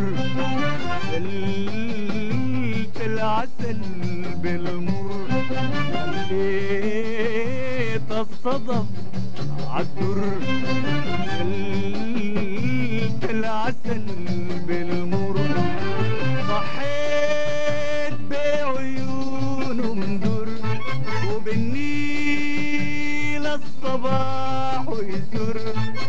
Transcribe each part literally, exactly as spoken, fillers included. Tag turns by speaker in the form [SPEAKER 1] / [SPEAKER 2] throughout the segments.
[SPEAKER 1] دلت العسل بالمر خليت الصدف عالدر دلت العسل بالمر ضحيت بعيونهم در وبالنيل الصباح يسر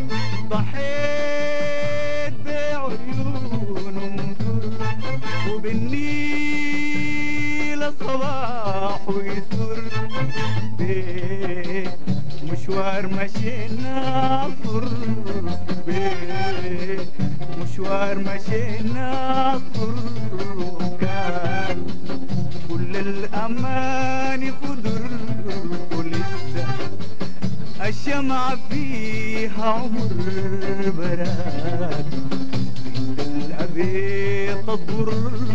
[SPEAKER 1] ضحيت بعيونهم در وبالنيل الصباح يسر مشوار مشينا عصر مشوار مشينا عصر وكان كل الأمان خضر ولسه الشمعة فيها عمر براد عند الأبيض تضر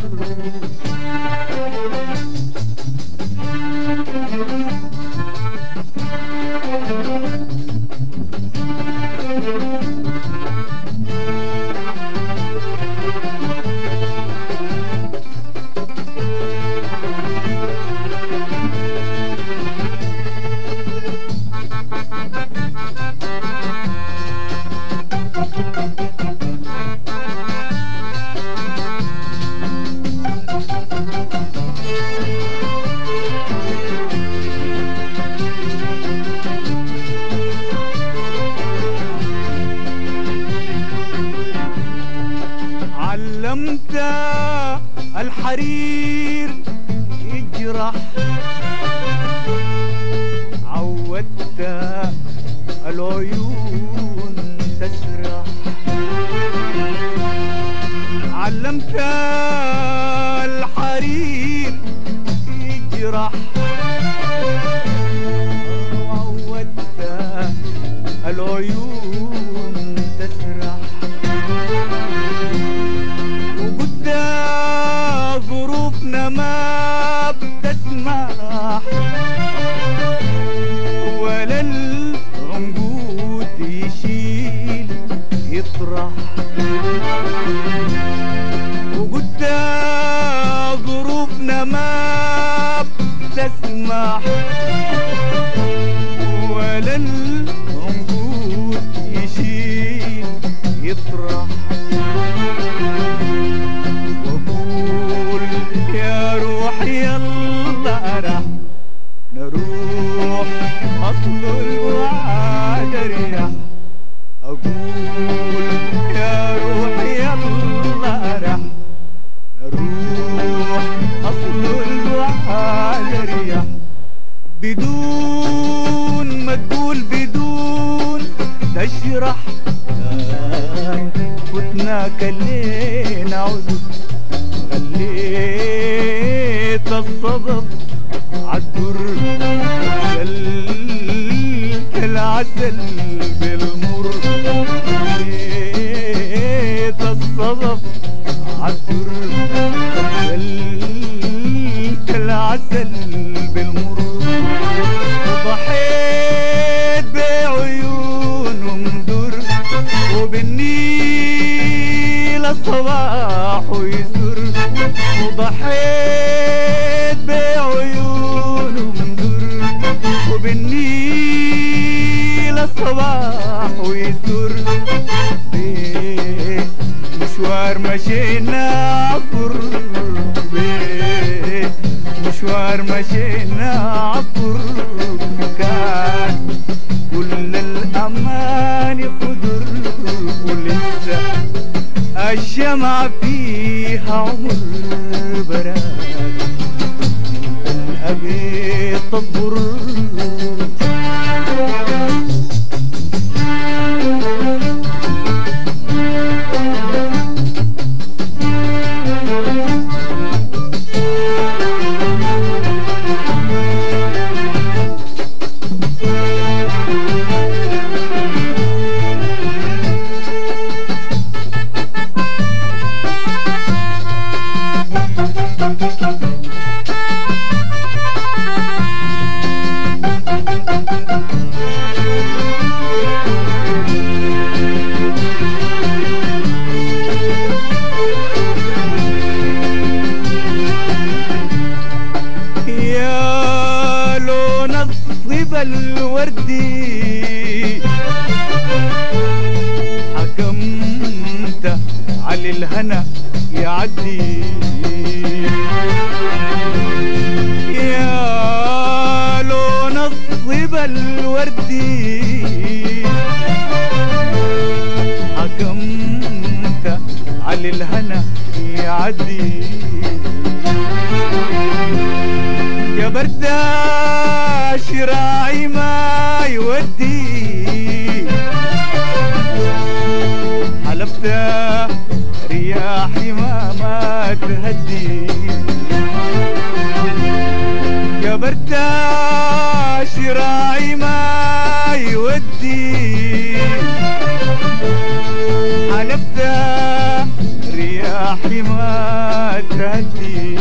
[SPEAKER 1] علمت الحرير يجرح عودت العيون تسرح علمت الحرير يجرح عودت العيون تسرح ظروفنا ما بتسمح ولا العنقود يشيل يطرح وقلت ظروفنا ما بتسمح ولا العنقود يشيل يطرح يا روح يلا رح نروح أصل الوعد ريح أقول يا روح يلا رح نروح أصل الوعد ريح بدون ما تقول بدون تشرح فتناك الليل عذر خليت الصدف عالدر دلت العسل بالمر خليت الصدف عالدر دلت العسل بالمر وضحيت بعيونهم در وبالنيل الصباح يسر وضحيت بعيونهم در وبالنيل الصباح ويسر مشوار مشينا عصر مشوار مشينا عصر كان كل الأمان خضر ولسه الشمعة فيها عمر براد الأبيض تصبر
[SPEAKER 2] Thank you.
[SPEAKER 1] يعدي يا لون الصبا الوردي حكمت على الهنا يعدي يا بردة شراعي ما يودي حلفت رياحي ما ما تهدي يا بردة شراعي ما يودي حلفت رياحي ما تهدي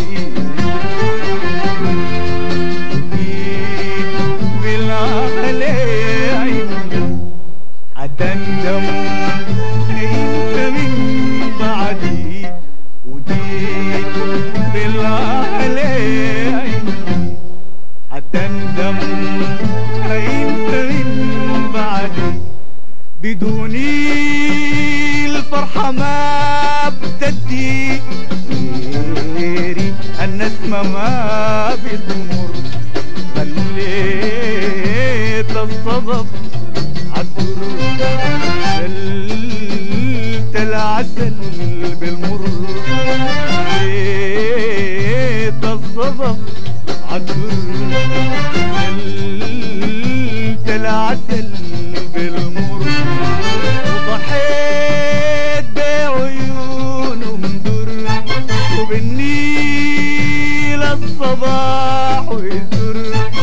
[SPEAKER 1] هتندم انت من بعدي وديت بالله عليك هتندم انت من بعدي بدوني الفرحة ما بتدي غيري النسمة ما بتمر خليت الصدف شلت العسل بالمر لقيت الصدف عالدر شلت العسل بالمر وضحيت بعيونهم در وبالنيل الصباح ويزر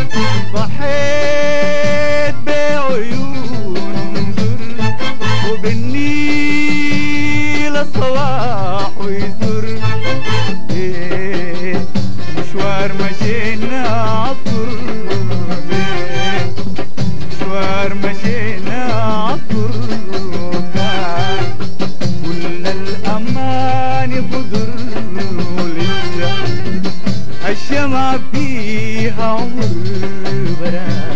[SPEAKER 1] ضحيت بعيونهم وبالنيل الصباح ويزر إيه مشوار مشينا عصر مشوار مشينا عصر كان كل الأمان قدر ولسه الشمع فيها عمر برا